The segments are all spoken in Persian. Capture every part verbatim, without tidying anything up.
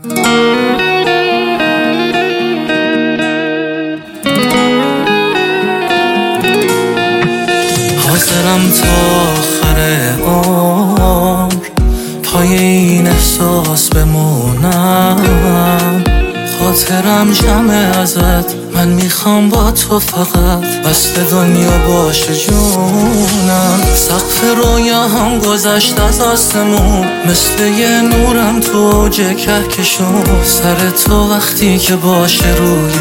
حاضرم تا آخر عمر پای این احساس بمونم. خاطرم جمع ازت، من میخوام با تو فقط بسته دنیا باشه جونم. سقف رویا هم گذشت از آسمون، مثل یه نورم تو اوج کهکشون. سر تو وقتی که باشه روی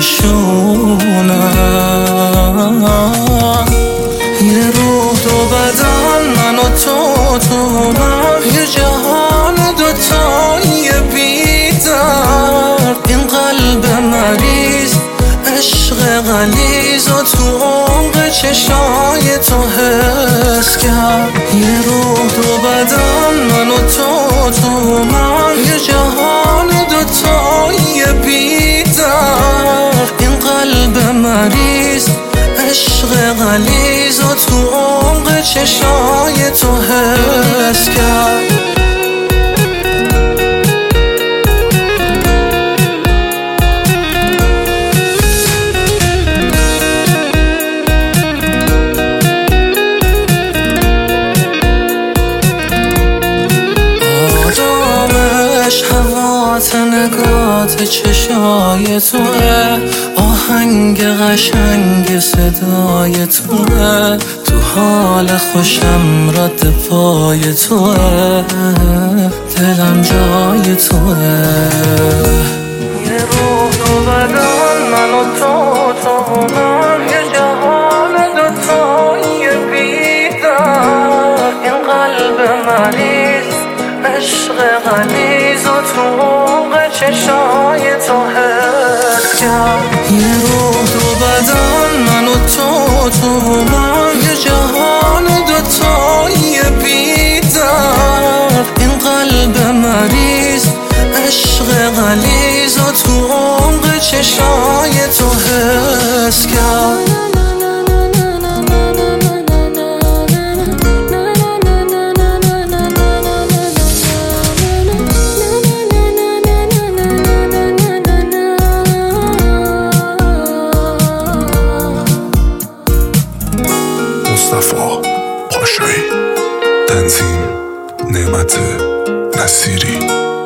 شونم. یه روح دو بدن، من و تو تو من، یه جهان دوتایی بی‌درد. این قلب مریض عشق غلیظ و تو عمق چشای تو حس کرد. یه روح دو بدن، من و تو تو من، یه جهان دوتایی بی‌درد. این قلب مریض عشق غلیظ و تو عمق چشای تو حس کرد. آرامش هوات نگات چشای توه، آهنگ قشنگ صدای توه، تو حال خوشم رد پای توه، دلم جای توه. یه روح دو بدن، من و تو تو من، یه جهان دوتایی بی‌درد. این قلب مریض عشق غلیظ و تو عمق چشای تو حس کرد. یه روح دو بدن، من و تو تو من، یه جهان دوتایی بی‌درد. این قلب مریض عشق غلیظ و تو عمق چشای تو حس کرد. مصطفی پاشایی، تنظیم نعمت نصیری.